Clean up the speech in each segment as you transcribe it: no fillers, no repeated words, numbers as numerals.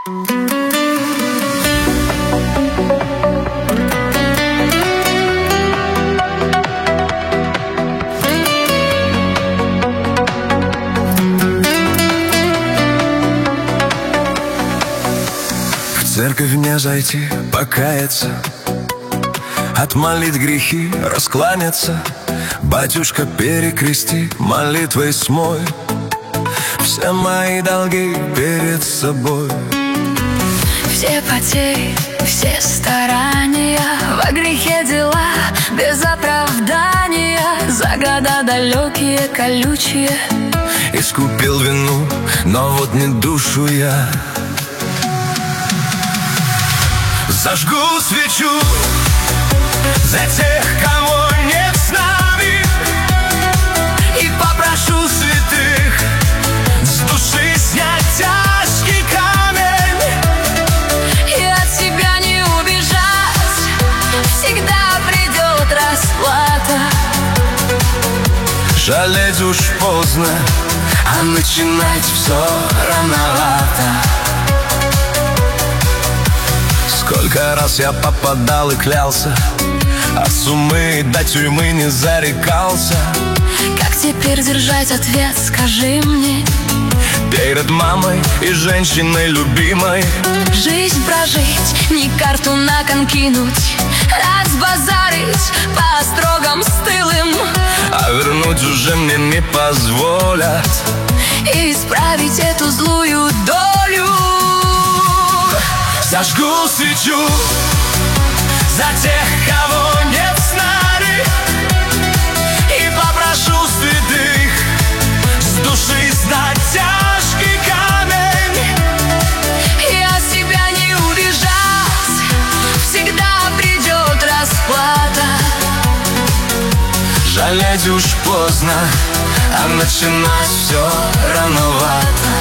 В церковь мне зайти, покаяться, отмолить грехи, раскланяться. Батюшка, перекрести, молитвой смой все мои долги перед собой. Все потери, все старания, во грехе дела без оправдания, за года далекие, колючие. Искупил вину, но вот не душу я. Зажгу свечу за тех, кого нет с нами, и попрошу святых с души снять тяжкий камень. И от себя не убежать, всегда придет расплата. Жалеть уж поздно, а начинать все рановато. Сколько раз я попадал и клялся, от сумы до тюрьмы не зарекался. Как теперь держать ответ, скажи мне? Перед мамой и женщиной любимой. Жизнь прожить, не карту на кон кинуть, разбазарить по строгам стылым, а вернуть уже мне не позволят. И исправить эту злую долю. Зажгу свечу за тех, кого нет с нами, и попрошу святых с души снять тяжкий камень. И от себя не убежать, всегда придет расплата. Жалеть уж поздно, а начинать все рановато.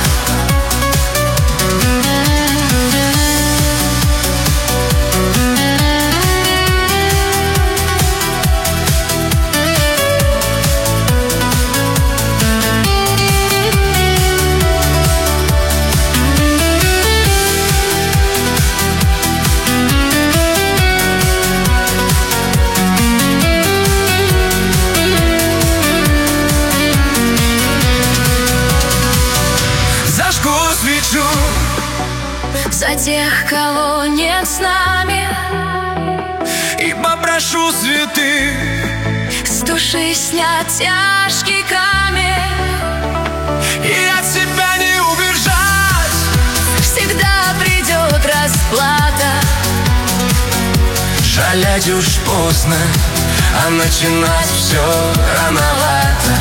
Свечу за тех, кого нет с нами, и попрошу святых с души снять тяжкий камень. И от себя не убежать, всегда придет расплата. жалеть уж поздно, а начинать все рановато.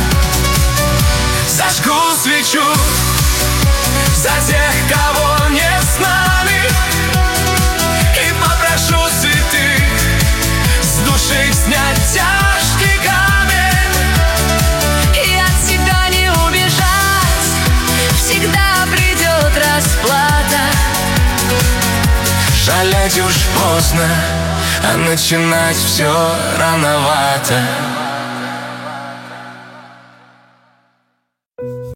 Зажгу свечу за тех, кого нет с нами, и попрошу святых с души снять тяжкий камень. И от себя не убежать, всегда придет расплата. Жалеть уж поздно, а начинать все рановато.